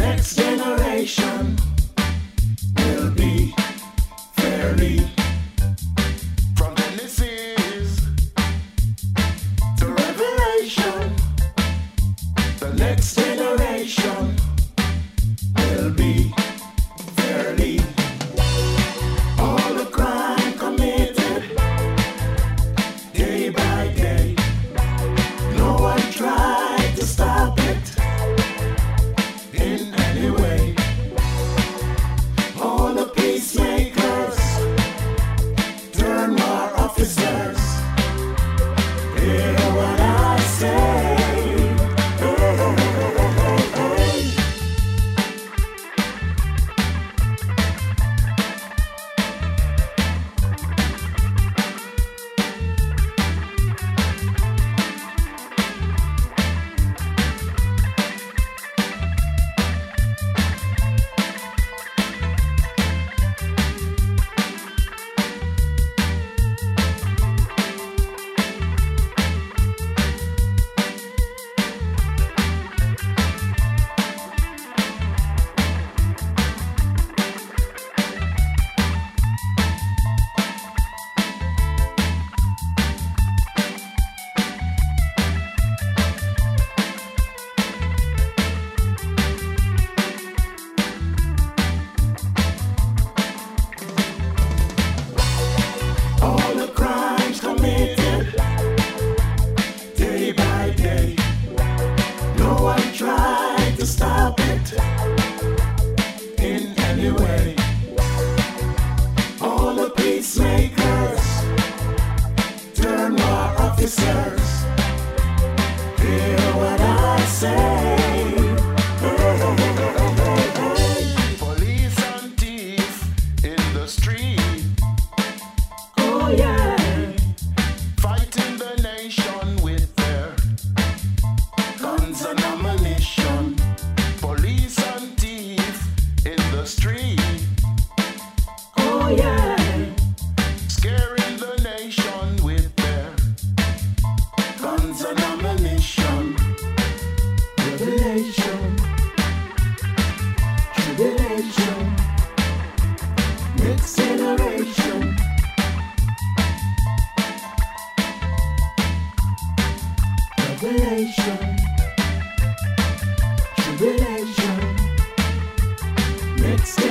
next generation will be fairly. From Genesis to Revelation, the next generation will be fairly. All the crime committed day by day, no one tried to stop it in any way. All the peacemakers turn more officers. Hear what I say. Stop it in any way. All the peacemakers turn more officers. Hear what I say. Police and thief in the street. Oh yeah. Fighting the nation with their guns and ammunition. Police and thief in the street. Oh yeah. Scaring the nation with their guns and ammunition. Revelation, tribulation, next generation. Revelation, tribulation, next